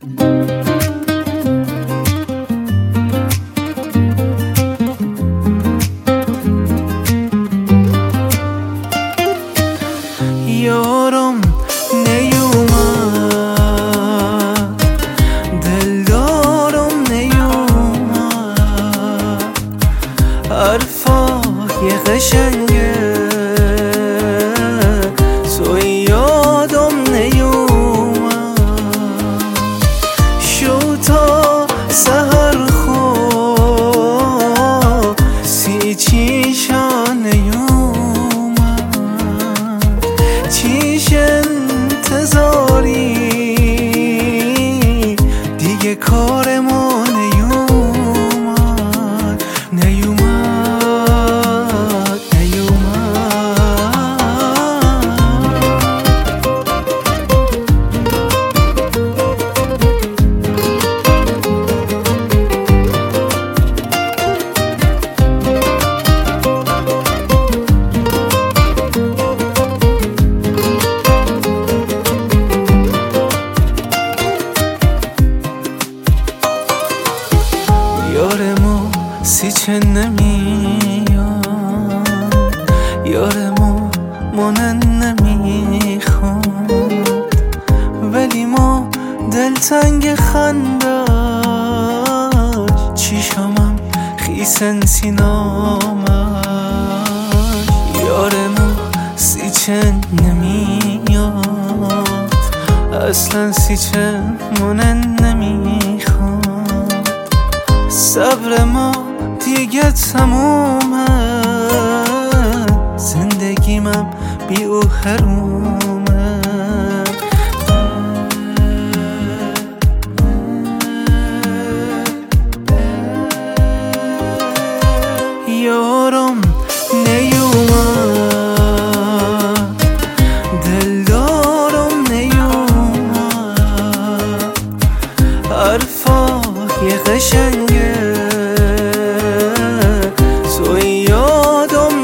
یارم نیومد، دلدارم نیومد، حرفای قشنگه توی یادم نیومد. شو تا سحر خواب سی چیشا نیومد، چیش انتظاری دیگه کار ما نیومد، نیومد، نیومد. یار ما سیچه نمیاد، یار ما مانن نمیخواد، ولی ما دلتنگ خنداش، چیشامم خیسن سینامش. یار ما سیچه نمیاد، اصلا سیچه مانن نمیخواد. صبر ما دیگه تمومه، زندگیمم بی او حرومه. یارم نیومد، دلدارم نیومد، حرفای قشنگه توی یادم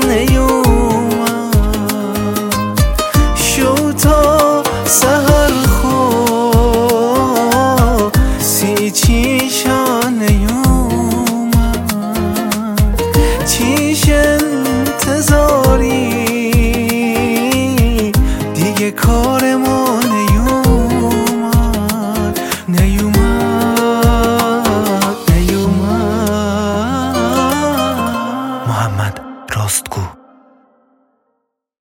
نیومد. شو تا سحر خواب سی چیشا نیومد، چیش انتظاری دیگه کار ما